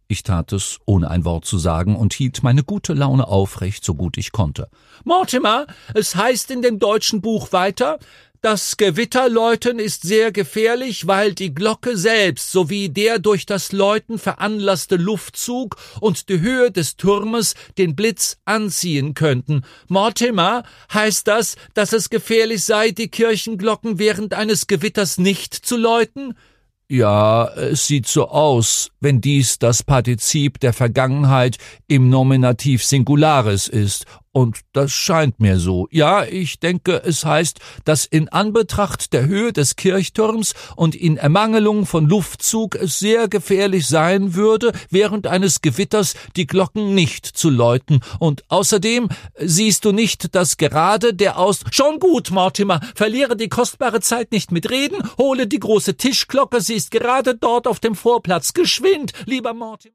Ich tat es, ohne ein Wort zu sagen, und hielt meine gute Laune aufrecht, so gut ich konnte. »Mortimer, es heißt in dem deutschen Buch weiter, das Gewitterläuten ist sehr gefährlich, weil die Glocke selbst sowie der durch das Läuten veranlasste Luftzug und die Höhe des Turmes den Blitz anziehen könnten. Mortimer, heißt das, dass es gefährlich sei, die Kirchenglocken während eines Gewitters nicht zu läuten?« »Ja, es sieht so aus, wenn dies das Partizip der Vergangenheit im Nominativ Singularis ist, und das scheint mir so. Ja, ich denke, es heißt, dass in Anbetracht der Höhe des Kirchturms und in Ermangelung von Luftzug es sehr gefährlich sein würde, während eines Gewitters die Glocken nicht zu läuten. Und außerdem siehst du nicht, dass gerade der »Schon gut, Mortimer, verliere die kostbare Zeit nicht mit Reden, hole die große Tischglocke, sie ist gerade dort auf dem Vorplatz. Geschwind, lieber Mortimer!«